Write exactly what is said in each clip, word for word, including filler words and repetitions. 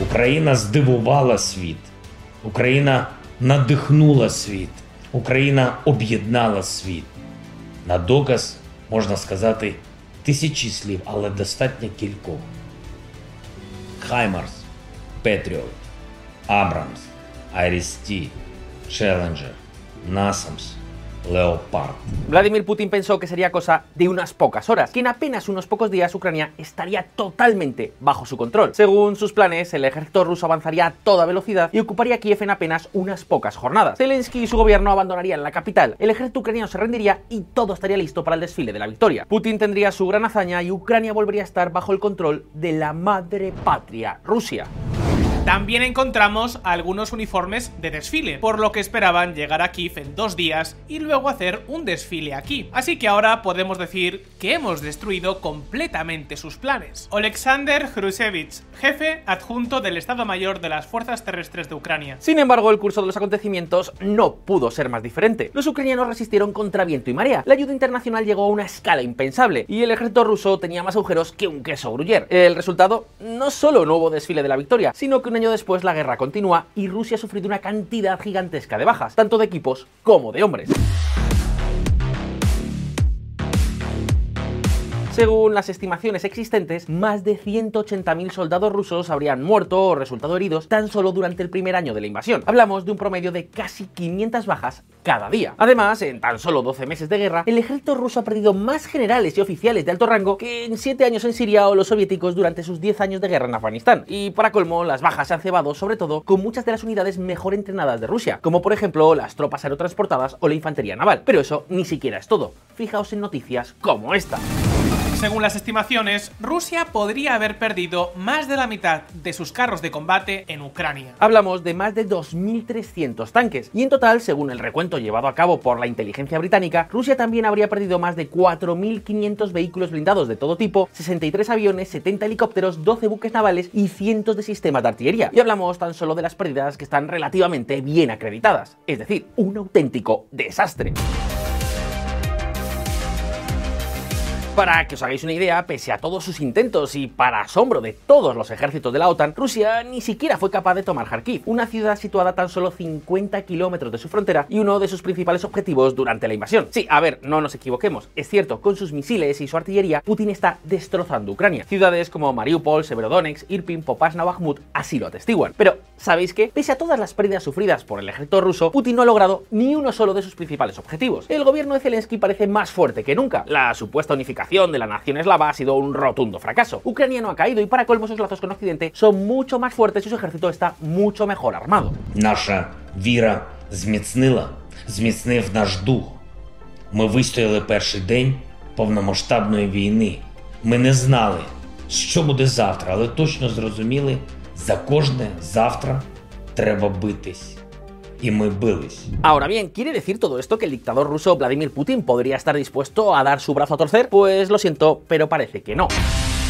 Україна здивувала світ. Україна надихнула світ. Україна об'єднала світ. На доказ можна сказати тисячі слів, але достатньо кількох. Хаймарс, Петріот, Абрамс, Айріс-Ті, Челленджер, Насамс, Leopard. Vladimir Putin pensó que sería cosa de unas pocas horas, que en apenas unos pocos días Ucrania estaría totalmente bajo su control. Según sus planes, el ejército ruso avanzaría a toda velocidad y ocuparía Kiev en apenas unas pocas jornadas. Zelensky y su gobierno abandonarían la capital, el ejército ucraniano se rendiría y todo estaría listo para el desfile de la victoria. Putin tendría su gran hazaña y Ucrania volvería a estar bajo el control de la madre patria, Rusia. También encontramos algunos uniformes de desfile, por lo que esperaban llegar a Kiev en dos días y luego hacer un desfile aquí. Así que ahora podemos decir que hemos destruido completamente sus planes. Oleksandr Hrusevich, jefe adjunto del Estado Mayor de las Fuerzas Terrestres de Ucrania. Sin embargo, el curso de los acontecimientos no pudo ser más diferente. Los ucranianos resistieron contra viento y marea, la ayuda internacional llegó a una escala impensable y el ejército ruso tenía más agujeros que un queso gruyère. El resultado, no solo no hubo desfile de la victoria, sino que un año después la guerra continúa y Rusia ha sufrido una cantidad gigantesca de bajas, tanto de equipos como de hombres. Según las estimaciones existentes, más de ciento ochenta mil soldados rusos habrían muerto o resultado heridos tan solo durante el primer año de la invasión. Hablamos de un promedio de casi quinientas bajas cada día. Además, en tan solo doce meses de guerra, el ejército ruso ha perdido más generales y oficiales de alto rango que en siete años en Siria o los soviéticos durante sus diez años de guerra en Afganistán. Y para colmo, las bajas se han cebado sobre todo con muchas de las unidades mejor entrenadas de Rusia, como por ejemplo las tropas aerotransportadas o la infantería naval. Pero eso ni siquiera es todo. Fijaos en noticias como esta. Según las estimaciones, Rusia podría haber perdido más de la mitad de sus carros de combate en Ucrania. Hablamos de más de dos mil trescientos tanques, y en total, según el recuento llevado a cabo por la inteligencia británica, Rusia también habría perdido más de cuatro mil quinientos vehículos blindados de todo tipo, sesenta y tres aviones, setenta helicópteros, doce buques navales y cientos de sistemas de artillería. Y hablamos tan solo de las pérdidas que están relativamente bien acreditadas, es decir, un auténtico desastre. Para que os hagáis una idea, pese a todos sus intentos y para asombro de todos los ejércitos de la OTAN, Rusia ni siquiera fue capaz de tomar Kharkiv, una ciudad situada a tan solo cincuenta kilómetros de su frontera y uno de sus principales objetivos durante la invasión. Sí, a ver, no nos equivoquemos, es cierto, con sus misiles y su artillería, Putin está destrozando Ucrania. Ciudades como Mariupol, Severodonetsk, Irpin, Popasna, Bakhmut así lo atestiguan. Pero, ¿sabéis qué? Pese a todas las pérdidas sufridas por el ejército ruso, Putin no ha logrado ni uno solo de sus principales objetivos. El gobierno de Zelensky parece más fuerte que nunca. La supuesta unificación de la nación eslava ha sido un rotundo fracaso. Ucrania no ha caído y para colmo sus lazos con Occidente son mucho más fuertes y su ejército está mucho mejor armado. Наша віра зміцнила, зміцнив наш дух. Ми вистояли перший день повномасштабної війни. Ми не знали, що буде завтра, але точно зрозуміли, за кожне завтра треба битись. Y muy billis. Ahora bien, ¿quiere decir todo esto que el dictador ruso Vladimir Putin podría estar dispuesto a dar su brazo a torcer? Pues lo siento, pero parece que no.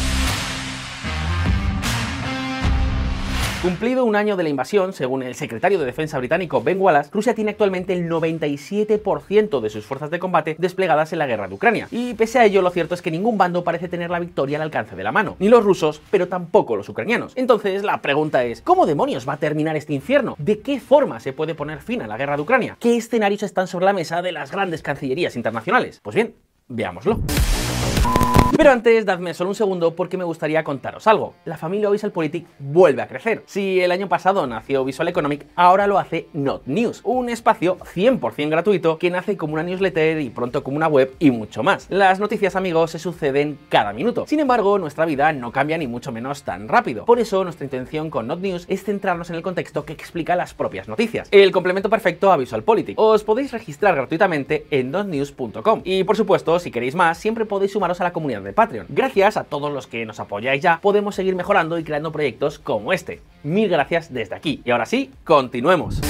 Cumplido un año de la invasión, según el secretario de Defensa británico Ben Wallace, Rusia tiene actualmente el noventa y siete por ciento de sus fuerzas de combate desplegadas en la guerra de Ucrania. Y pese a ello, lo cierto es que ningún bando parece tener la victoria al alcance de la mano. Ni los rusos, pero tampoco los ucranianos. Entonces, la pregunta es, ¿cómo demonios va a terminar este infierno? ¿De qué forma se puede poner fin a la guerra de Ucrania? ¿Qué escenarios están sobre la mesa de las grandes cancillerías internacionales? Pues bien, veámoslo. Pero antes, dadme solo un segundo porque me gustaría contaros algo. La familia VisualPolitik vuelve a crecer. Si el año pasado nació Visual Economic, ahora lo hace Not News, un espacio cien por cien gratuito que nace como una newsletter y pronto como una web y mucho más. Las noticias, amigos, se suceden cada minuto. Sin embargo, nuestra vida no cambia ni mucho menos tan rápido. Por eso, nuestra intención con Not News es centrarnos en el contexto que explica las propias noticias. El complemento perfecto a VisualPolitik. Os podéis registrar gratuitamente en not news punto com. Y por supuesto, si queréis más, siempre podéis sumaros a la comunidad de Patreon. Gracias a todos los que nos apoyáis ya, podemos seguir mejorando y creando proyectos como este. Mil gracias desde aquí. Y ahora sí, continuemos.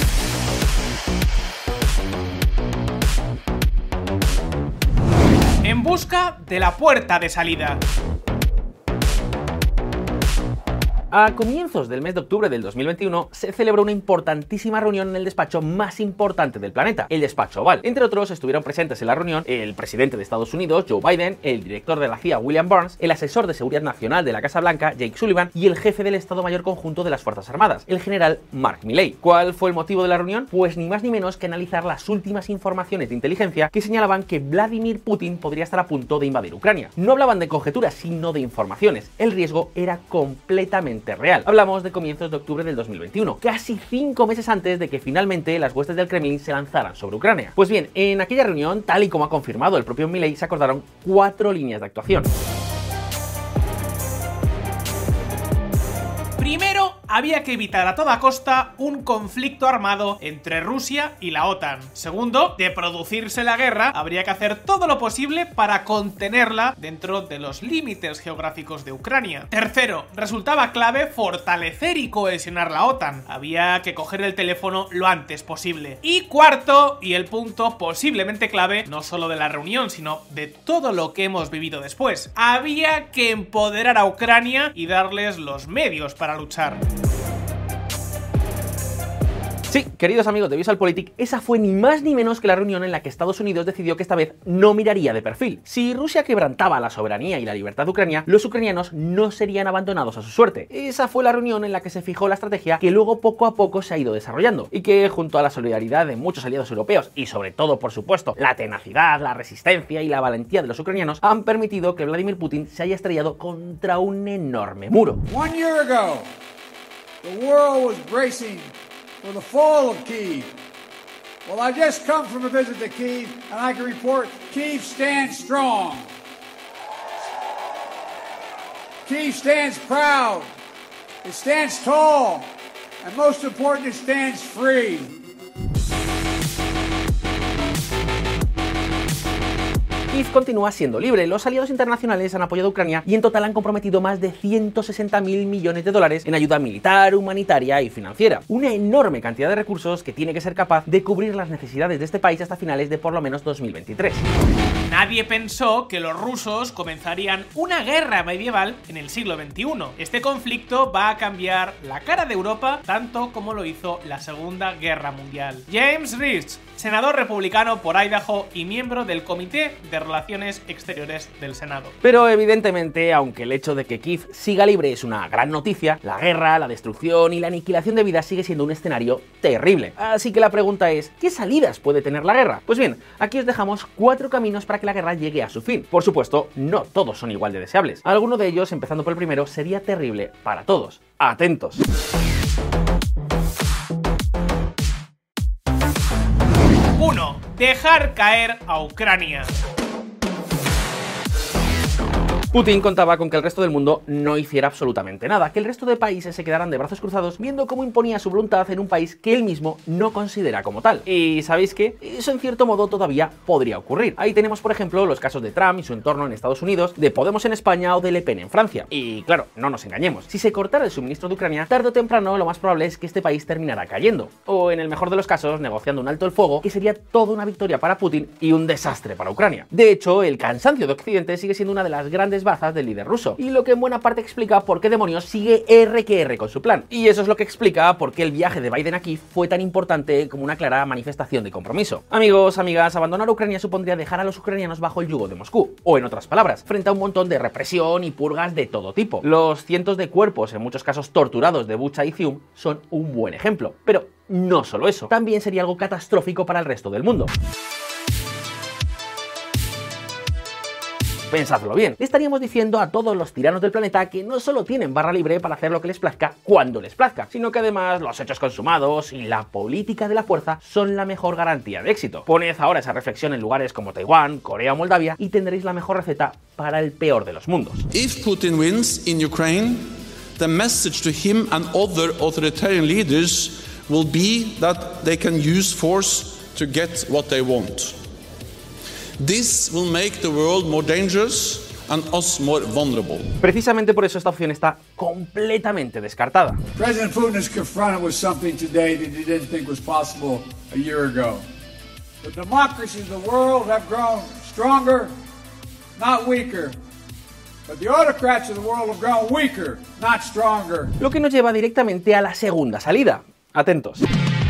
En busca de la puerta de salida. A comienzos del mes de octubre del dos mil veintiuno se celebró una importantísima reunión en el despacho más importante del planeta, el despacho Oval. Entre otros estuvieron presentes en la reunión el presidente de Estados Unidos, Joe Biden, el director de la C I A, William Burns, el asesor de seguridad nacional de la Casa Blanca, Jake Sullivan, y el jefe del Estado Mayor Conjunto de las Fuerzas Armadas, el general Mark Milley. ¿Cuál fue el motivo de la reunión? Pues ni más ni menos que analizar las últimas informaciones de inteligencia que señalaban que Vladimir Putin podría estar a punto de invadir Ucrania. No hablaban de conjeturas, sino de informaciones. El riesgo era completamente real. Hablamos de comienzos de octubre del dos mil veintiuno, casi cinco meses antes de que finalmente las huestes del Kremlin se lanzaran sobre Ucrania. Pues bien, en aquella reunión, tal y como ha confirmado el propio Milley, se acordaron cuatro líneas de actuación. Primero, había que evitar a toda costa un conflicto armado entre Rusia y la OTAN. Segundo, de producirse la guerra, habría que hacer todo lo posible para contenerla dentro de los límites geográficos de Ucrania. Tercero, resultaba clave fortalecer y cohesionar la OTAN. Había que coger el teléfono lo antes posible. Y cuarto, y el punto posiblemente clave, no solo de la reunión, sino de todo lo que hemos vivido después, había que empoderar a Ucrania y darles los medios para luchar. Sí, queridos amigos de VisualPolitik, esa fue ni más ni menos que la reunión en la que Estados Unidos decidió que esta vez no miraría de perfil. Si Rusia quebrantaba la soberanía y la libertad de Ucrania, los ucranianos no serían abandonados a su suerte. Esa fue la reunión en la que se fijó la estrategia que luego poco a poco se ha ido desarrollando y que, junto a la solidaridad de muchos aliados europeos y sobre todo, por supuesto, la tenacidad, la resistencia y la valentía de los ucranianos, han permitido que Vladimir Putin se haya estrellado contra un enorme muro. One year ago, the world was bracing for the fall of Kyiv. Well, I just come from a visit to Kyiv, and I can report Kyiv stands strong. Kyiv stands proud. It stands tall. And most important, it stands free. Kyiv continúa siendo libre. Los aliados internacionales han apoyado a Ucrania y en total han comprometido más de ciento sesenta mil millones de dólares en ayuda militar, humanitaria y financiera. Una enorme cantidad de recursos que tiene que ser capaz de cubrir las necesidades de este país hasta finales de por lo menos dos mil veintitrés. Nadie pensó que los rusos comenzarían una guerra medieval en el siglo veintiuno. Este conflicto va a cambiar la cara de Europa tanto como lo hizo la Segunda Guerra Mundial. James Rich, senador republicano por Idaho y miembro del Comité de Relaciones Exteriores del Senado. Pero evidentemente, aunque el hecho de que Kyiv siga libre es una gran noticia, la guerra, la destrucción y la aniquilación de vidas sigue siendo un escenario terrible. Así que la pregunta es, ¿qué salidas puede tener la guerra? Pues bien, aquí os dejamos cuatro caminos para que la guerra llegue a su fin. Por supuesto, no todos son igual de deseables. Alguno de ellos, empezando por el primero, sería terrible para todos. ¡Atentos! uno. Dejar caer a Ucrania. Putin contaba con que el resto del mundo no hiciera absolutamente nada, que el resto de países se quedaran de brazos cruzados viendo cómo imponía su voluntad en un país que él mismo no considera como tal. Y ¿sabéis qué? Eso en cierto modo todavía podría ocurrir. Ahí tenemos, por ejemplo, los casos de Trump y su entorno en Estados Unidos, de Podemos en España o de Le Pen en Francia. Y claro, no nos engañemos, si se cortara el suministro de Ucrania, tarde o temprano lo más probable es que este país terminara cayendo. O en el mejor de los casos, negociando un alto el fuego, que sería toda una victoria para Putin y un desastre para Ucrania. De hecho, el cansancio de Occidente sigue siendo una de las grandes bazas del líder ruso, y lo que en buena parte explica por qué demonios sigue R que R con su plan. Y eso es lo que explica por qué el viaje de Biden aquí fue tan importante como una clara manifestación de compromiso. Amigos, amigas, abandonar Ucrania supondría dejar a los ucranianos bajo el yugo de Moscú, o en otras palabras, frente a un montón de represión y purgas de todo tipo. Los cientos de cuerpos, en muchos casos torturados, de Bucha y Zium son un buen ejemplo. Pero no solo eso, también sería algo catastrófico para el resto del mundo. Pensadlo bien, le estaríamos diciendo a todos los tiranos del planeta que no solo tienen barra libre para hacer lo que les plazca cuando les plazca, sino que además los hechos consumados y la política de la fuerza son la mejor garantía de éxito. Poned ahora esa reflexión en lugares como Taiwán, Corea o Moldavia y tendréis la mejor receta para el peor de los mundos. If Putin wins in Ukraine, the message to him and other authoritarian leaders will be that they can use force to get what they want. This will make the world more dangerous and us more vulnerable. Precisamente por eso esta opción está completamente descartada. President Putin is confronted with something today that he didn't think was possible a year ago. The democracies of the world have grown stronger, not weaker. But the autocrats of the world have grown weaker, not stronger. Lo que nos lleva directamente a la segunda salida. Atentos.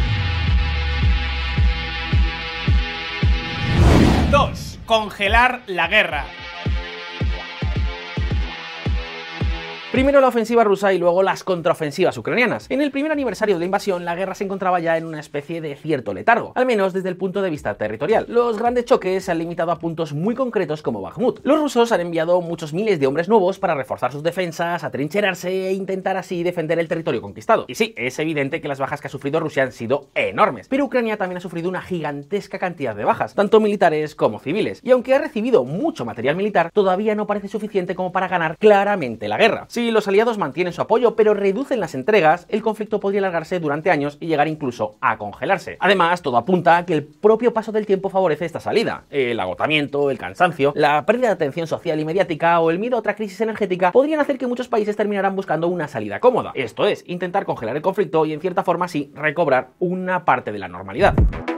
dos. Congelar la guerra. Primero la ofensiva rusa y luego las contraofensivas ucranianas. En el primer aniversario de la invasión, la guerra se encontraba ya en una especie de cierto letargo, al menos desde el punto de vista territorial. Los grandes choques se han limitado a puntos muy concretos como Bakhmut. Los rusos han enviado muchos miles de hombres nuevos para reforzar sus defensas, atrincherarse e intentar así defender el territorio conquistado. Y sí, es evidente que las bajas que ha sufrido Rusia han sido enormes, pero Ucrania también ha sufrido una gigantesca cantidad de bajas, tanto militares como civiles. Y aunque ha recibido mucho material militar, todavía no parece suficiente como para ganar claramente la guerra. Si los aliados mantienen su apoyo pero reducen las entregas, el conflicto podría alargarse durante años y llegar incluso a congelarse. Además, todo apunta a que el propio paso del tiempo favorece esta salida. El agotamiento, el cansancio, la pérdida de atención social y mediática o el miedo a otra crisis energética podrían hacer que muchos países terminaran buscando una salida cómoda. Esto es, intentar congelar el conflicto y en cierta forma así recobrar una parte de la normalidad.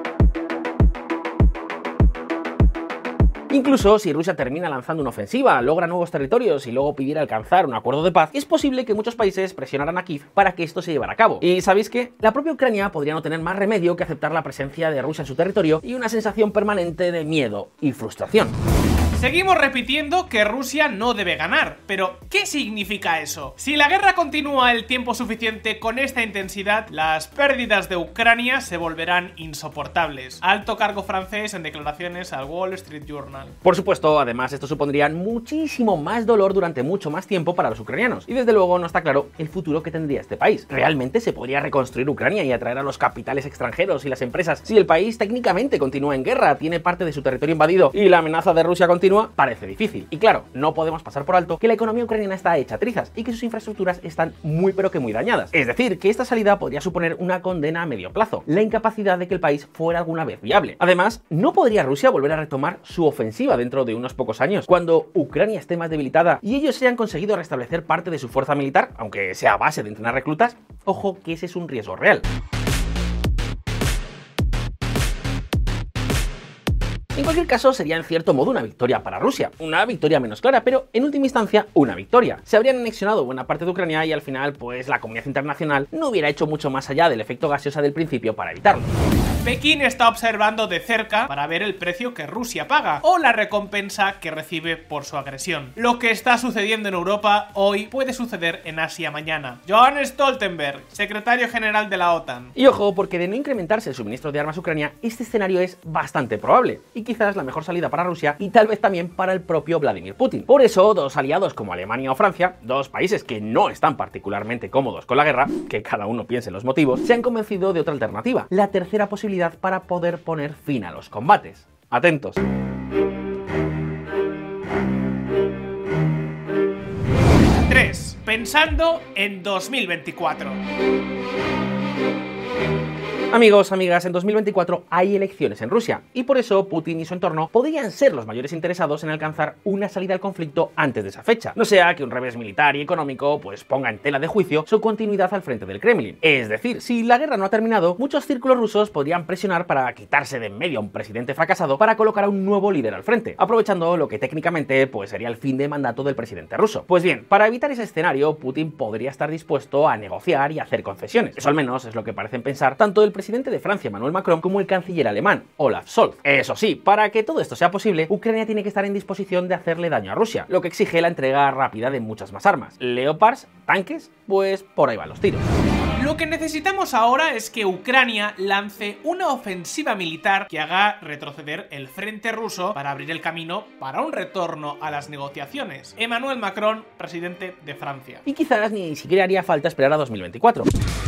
Incluso si Rusia termina lanzando una ofensiva, logra nuevos territorios y luego pidiera alcanzar un acuerdo de paz, es posible que muchos países presionaran a Kiev para que esto se llevara a cabo. ¿Y sabéis qué? La propia Ucrania podría no tener más remedio que aceptar la presencia de Rusia en su territorio y una sensación permanente de miedo y frustración. Seguimos repitiendo que Rusia no debe ganar, pero ¿qué significa eso? Si la guerra continúa el tiempo suficiente con esta intensidad, las pérdidas de Ucrania se volverán insoportables. Alto cargo francés en declaraciones al Wall Street Journal. Por supuesto, además esto supondría muchísimo más dolor durante mucho más tiempo para los ucranianos, y desde luego no está claro el futuro que tendría este país. ¿Realmente se podría reconstruir Ucrania y atraer a los capitales extranjeros y las empresas si el país técnicamente continúa en guerra, tiene parte de su territorio invadido y la amenaza de Rusia continúa? Parece difícil. Y claro, no podemos pasar por alto que la economía ucraniana está hecha trizas y que sus infraestructuras están muy pero que muy dañadas. Es decir, que esta salida podría suponer una condena a medio plazo, la incapacidad de que el país fuera alguna vez viable. Además, ¿no podría Rusia volver a retomar su ofensiva dentro de unos pocos años, cuando Ucrania esté más debilitada y ellos hayan conseguido restablecer parte de su fuerza militar, aunque sea a base de entrenar reclutas? Ojo que ese es un riesgo real. En cualquier caso, sería en cierto modo una victoria para Rusia, una victoria menos clara, pero en última instancia una victoria. Se habrían anexionado buena parte de Ucrania y al final, pues la comunidad internacional no hubiera hecho mucho más allá del efecto gaseosa del principio para evitarlo. Pekín está observando de cerca para ver el precio que Rusia paga o la recompensa que recibe por su agresión. Lo que está sucediendo en Europa hoy puede suceder en Asia mañana. Jens Stoltenberg, secretario general de la OTAN. Y ojo, porque de no incrementarse el suministro de armas a Ucrania, este escenario es bastante probable y quizás la mejor salida para Rusia y tal vez también para el propio Vladimir Putin. Por eso, dos aliados como Alemania o Francia, dos países que no están particularmente cómodos con la guerra, que cada uno piense los motivos, se han convencido de otra alternativa, la tercera posibilidad para poder poner fin a los combates. Atentos. tres. Pensando en dos mil veinticuatro. Amigos, amigas, en dos mil veinticuatro hay elecciones en Rusia y por eso Putin y su entorno podrían ser los mayores interesados en alcanzar una salida al conflicto antes de esa fecha. No sea que un revés militar y económico pues ponga en tela de juicio su continuidad al frente del Kremlin. Es decir, si la guerra no ha terminado, muchos círculos rusos podrían presionar para quitarse de en medio a un presidente fracasado para colocar a un nuevo líder al frente, aprovechando lo que técnicamente pues sería el fin de mandato del presidente ruso. Pues bien, para evitar ese escenario, Putin podría estar dispuesto a negociar y a hacer concesiones. Eso al menos es lo que parecen pensar tanto el presidente de Francia, Emmanuel Macron, como el canciller alemán, Olaf Scholz. Eso sí, para que todo esto sea posible, Ucrania tiene que estar en disposición de hacerle daño a Rusia, lo que exige la entrega rápida de muchas más armas. Leopards, tanques, pues por ahí van los tiros. Lo que necesitamos ahora es que Ucrania lance una ofensiva militar que haga retroceder el frente ruso para abrir el camino para un retorno a las negociaciones. Emmanuel Macron, presidente de Francia. Y quizás ni siquiera haría falta esperar a dos mil veinticuatro.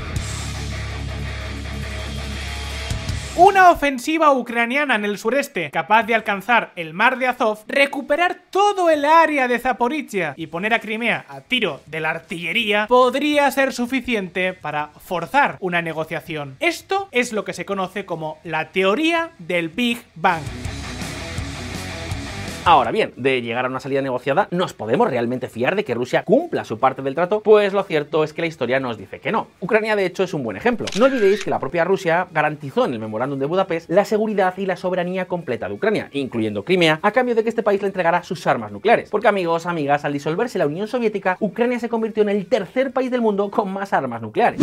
Una ofensiva ucraniana en el sureste, capaz de alcanzar el mar de Azov, recuperar todo el área de Zaporizhia y poner a Crimea a tiro de la artillería, podría ser suficiente para forzar una negociación. Esto es lo que se conoce como la teoría del Big Bang. Ahora bien, de llegar a una salida negociada, ¿nos podemos realmente fiar de que Rusia cumpla su parte del trato? Pues lo cierto es que la historia nos dice que no. Ucrania, de hecho, es un buen ejemplo. No olvidéis que la propia Rusia garantizó en el memorándum de Budapest la seguridad y la soberanía completa de Ucrania, incluyendo Crimea, a cambio de que este país le entregara sus armas nucleares. Porque, amigos, amigas, al disolverse la Unión Soviética, Ucrania se convirtió en el tercer país del mundo con más armas nucleares.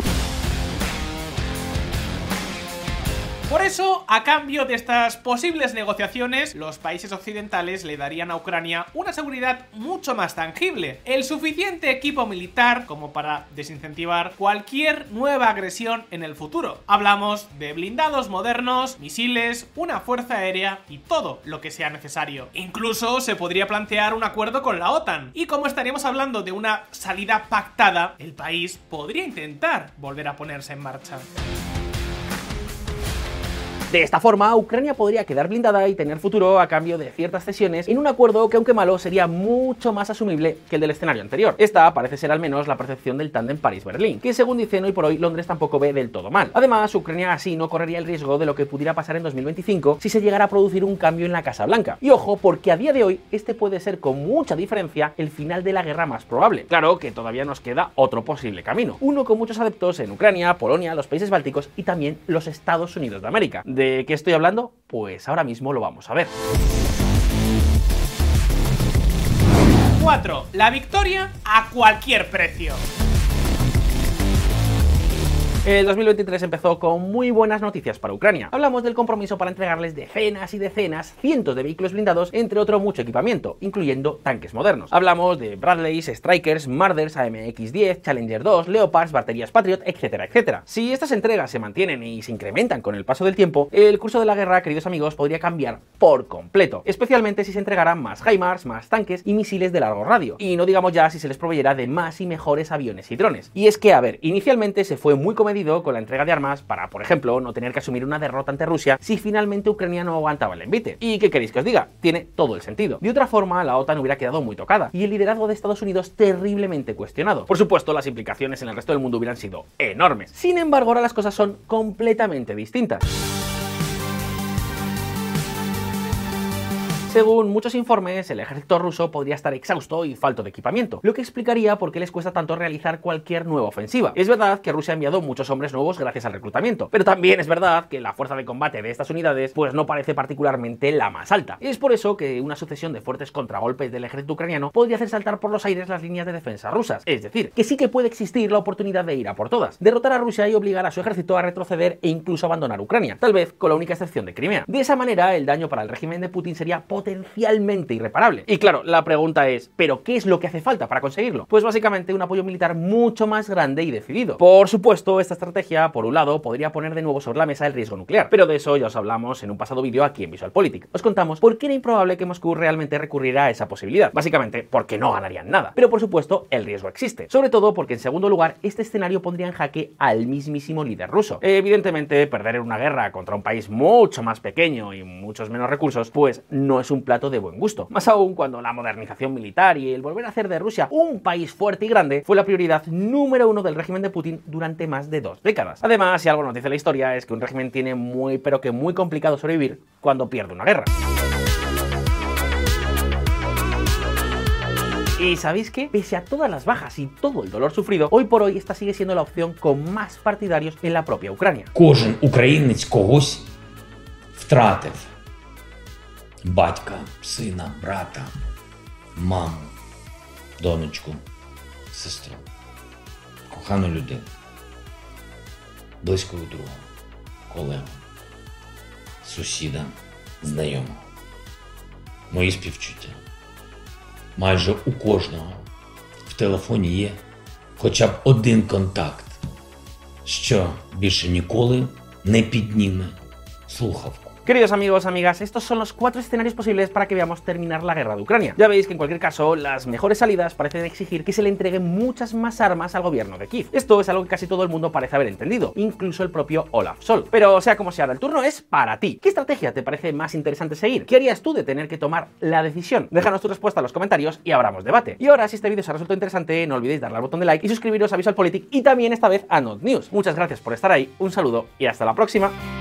Por eso, a cambio de estas posibles negociaciones, los países occidentales le darían a Ucrania una seguridad mucho más tangible, el suficiente equipo militar como para desincentivar cualquier nueva agresión en el futuro. Hablamos de blindados modernos, misiles, una fuerza aérea y todo lo que sea necesario. Incluso se podría plantear un acuerdo con la OTAN, y como estaríamos hablando de una salida pactada, el país podría intentar volver a ponerse en marcha. De esta forma, Ucrania podría quedar blindada y tener futuro a cambio de ciertas cesiones en un acuerdo que, aunque malo, sería mucho más asumible que el del escenario anterior. Esta parece ser al menos la percepción del tándem París-Berlín, que según dicen hoy por hoy Londres tampoco ve del todo mal. Además, Ucrania así no correría el riesgo de lo que pudiera pasar en dos mil veinticinco si se llegara a producir un cambio en la Casa Blanca. Y ojo, porque a día de hoy este puede ser con mucha diferencia el final de la guerra más probable. Claro que todavía nos queda otro posible camino, uno con muchos adeptos en Ucrania, Polonia, los países bálticos y también los Estados Unidos de América. ¿De qué estoy hablando? Pues ahora mismo lo vamos a ver. cuatro. La victoria a cualquier precio. El dos mil veintitrés empezó con muy buenas noticias para Ucrania. Hablamos del compromiso para entregarles decenas y decenas, cientos de vehículos blindados, entre otro mucho equipamiento, incluyendo tanques modernos. Hablamos de Bradleys, Strykers, Marders, A M X diez, Challenger dos, Leopards, baterías Patriot, etcétera, etcétera. Si estas entregas se mantienen y se incrementan con el paso del tiempo, el curso de la guerra, queridos amigos, podría cambiar por completo, especialmente si se entregaran más HIMARS, más tanques y misiles de largo radio. Y no digamos ya si se les proveyera de más y mejores aviones y drones. Y es que, a ver, inicialmente se fue muy comedido con la entrega de armas para, por ejemplo, no tener que asumir una derrota ante Rusia si finalmente Ucrania no aguantaba el envite. ¿Y qué queréis que os diga? Tiene todo el sentido. De otra forma, la OTAN hubiera quedado muy tocada y el liderazgo de Estados Unidos terriblemente cuestionado. Por supuesto, las implicaciones en el resto del mundo hubieran sido enormes. Sin embargo, ahora las cosas son completamente distintas. Según muchos informes, el ejército ruso podría estar exhausto y falto de equipamiento, lo que explicaría por qué les cuesta tanto realizar cualquier nueva ofensiva. Es verdad que Rusia ha enviado muchos hombres nuevos gracias al reclutamiento, pero también es verdad que la fuerza de combate de estas unidades pues no parece particularmente la más alta. Es por eso que una sucesión de fuertes contragolpes del ejército ucraniano podría hacer saltar por los aires las líneas de defensa rusas. Es decir, que sí que puede existir la oportunidad de ir a por todas, derrotar a Rusia y obligar a su ejército a retroceder e incluso abandonar Ucrania, tal vez con la única excepción de Crimea. De esa manera, el daño para el régimen de Putin sería potencialmente irreparable. Y claro, la pregunta es, ¿pero qué es lo que hace falta para conseguirlo? Pues básicamente un apoyo militar mucho más grande y decidido. Por supuesto, esta estrategia, por un lado, podría poner de nuevo sobre la mesa el riesgo nuclear, pero de eso ya os hablamos en un pasado vídeo aquí en VisualPolitik. Os contamos por qué era improbable que Moscú realmente recurriera a esa posibilidad, básicamente porque no ganarían nada. Pero por supuesto, el riesgo existe, sobre todo porque en segundo lugar, este escenario pondría en jaque al mismísimo líder ruso. Evidentemente, perder en una guerra contra un país mucho más pequeño y muchos menos recursos, pues no es un plato de buen gusto. Más aún cuando la modernización militar y el volver a hacer de Rusia un país fuerte y grande fue la prioridad número uno del régimen de Putin durante más de dos décadas. Además, si algo nos dice la historia es que un régimen tiene muy pero que muy complicado sobrevivir cuando pierde una guerra. ¿Y sabéis qué? Pese a todas las bajas y todo el dolor sufrido, hoy por hoy esta sigue siendo la opción con más partidarios en la propia Ucrania. Кожен українець когось втратив. Батька, сина, брата, маму, донечку, сестру, кохану людину, близького друга, колегу, сусіда, знайомого. Мої співчуття. Майже у кожного в телефоні є хоча б один контакт, що більше ніколи не підніме слухавку. Queridos amigos, amigas, estos son los cuatro escenarios posibles para que veamos terminar la guerra de Ucrania. Ya veis que en cualquier caso, las mejores salidas parecen exigir que se le entreguen muchas más armas al gobierno de Kiev. Esto es algo que casi todo el mundo parece haber entendido, incluso el propio Olaf Scholz. Pero sea como sea, ahora el turno es para ti. ¿Qué estrategia te parece más interesante seguir? ¿Qué harías tú de tener que tomar la decisión? Déjanos tu respuesta en los comentarios y abramos debate. Y ahora, si este vídeo os ha resultado interesante, no olvidéis darle al botón de like y suscribiros a VisualPolitik y también esta vez a Not News. Muchas gracias por estar ahí, un saludo y hasta la próxima.